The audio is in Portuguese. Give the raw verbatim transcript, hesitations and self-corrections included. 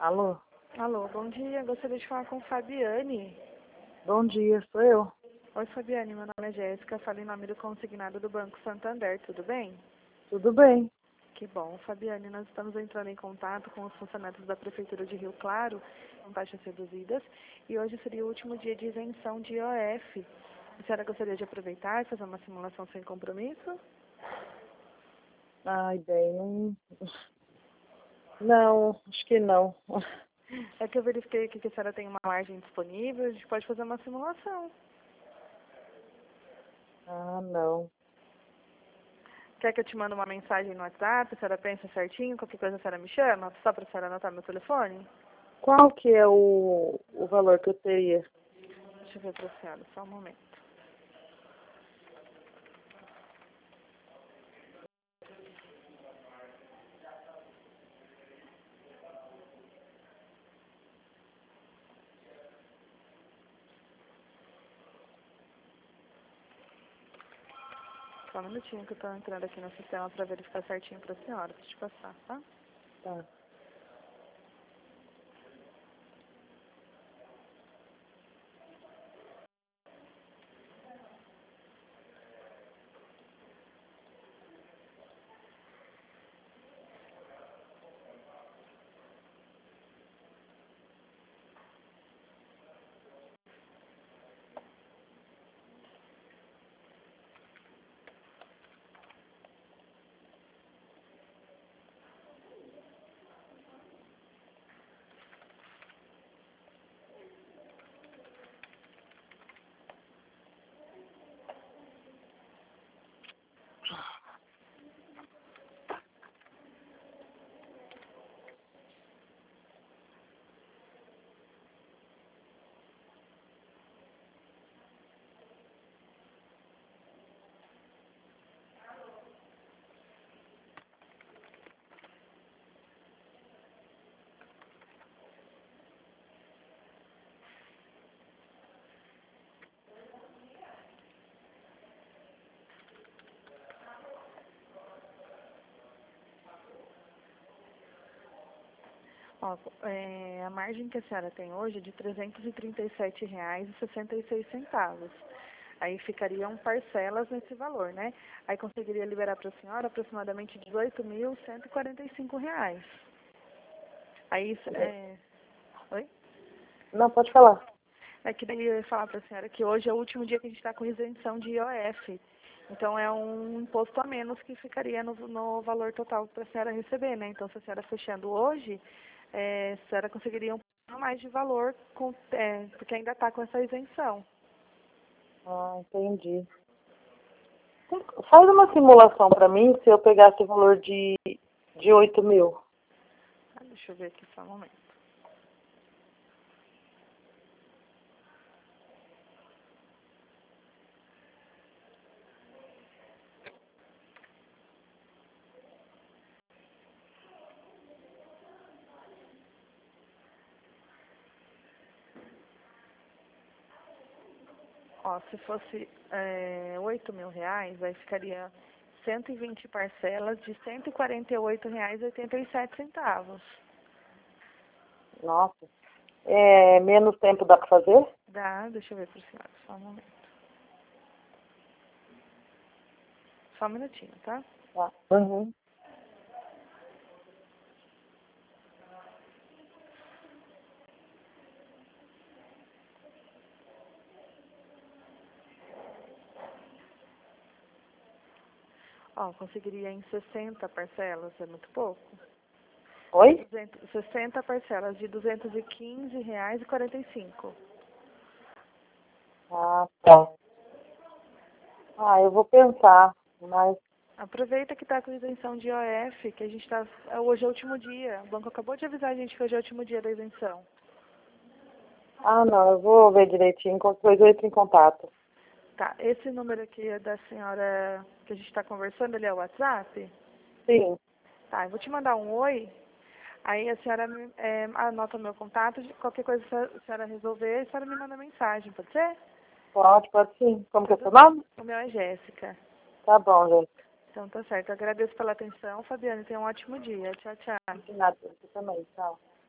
Alô? Alô, bom dia. Gostaria de falar com Fabiane. Bom dia, sou eu. Oi, Fabiane. Meu nome é Jéssica. Falo em nome do consignado do Banco Santander. Tudo bem? Tudo bem? Que bom. Fabiane, nós estamos entrando em contato com os funcionários da Prefeitura de Rio Claro, com taxas reduzidas, e hoje seria o último dia de isenção de I O F. A senhora gostaria de aproveitar e fazer uma simulação sem compromisso? Ai, bem, não... Não, acho que não. É que eu verifiquei aqui que a senhora tem uma margem disponível, a gente pode fazer uma simulação. Ah, não. Quer que eu te mande uma mensagem no WhatsApp? A senhora pensa certinho? Qualquer coisa a senhora me chama? Só para a senhora anotar meu telefone? Qual que é o, o valor que eu teria? Deixa eu ver para a senhora, só um momento. Só um minutinho que eu estou entrando aqui no sistema para verificar certinho para a senhora. Deixa eu passar, tá? Tá. Ó, é, a margem que a senhora tem hoje é de trezentos e trinta e sete reais e sessenta e seis centavos. Aí ficariam parcelas nesse valor, né? Aí conseguiria liberar para a senhora aproximadamente dezoito mil cento e quarenta e cinco reais. Aí, é... Oi? Não, pode falar. É que daí eu ia falar para a senhora que hoje é o último dia que a gente está com isenção de I O F. Então é um imposto a menos que ficaria no, no valor total para a senhora receber, né? Então se a senhora fechando hoje, é, a senhora conseguiria um pouco mais de valor, com, é, porque ainda está com essa isenção. Ah, entendi. Faz uma simulação para mim se eu pegasse o valor de, de oito mil. Ah, deixa eu ver aqui só um momento. Ó, se fosse é, oito mil reais, aí ficaria cento e vinte parcelas de cento e quarenta e oito reais e oitenta e sete centavos. Nossa. É, menos tempo dá para fazer? Dá, deixa eu ver para a senhora, só um momento. Só um minutinho, tá? Tá. Uhum. Ó, conseguiria em sessenta parcelas, é muito pouco. Oi? duzentos, sessenta parcelas de duzentos e quinze reais e quarenta e cinco. Ah, tá. Ah, eu vou pensar, mas... Aproveita que está com isenção de I O F, que a gente está... Hoje é o último dia. O banco acabou de avisar a gente que hoje é o último dia da isenção. Ah, não, eu vou ver direitinho, qualquer coisa eu entro em contato. Tá, esse número aqui é da senhora que a gente está conversando, ele é o WhatsApp? Sim, Tá, eu vou te mandar um oi, aí a senhora me- é, anota o meu contato, de qualquer coisa que a senhora resolver, a senhora me manda mensagem, pode ser? pode, pode sim. Como que é Tudo seu bem. nome? O meu é Jéssica. Tá bom, gente. Então tá certo. Eu agradeço pela atenção, Fabiana. Tenha um ótimo dia. Tchau, tchau. De nada, você também, tchau.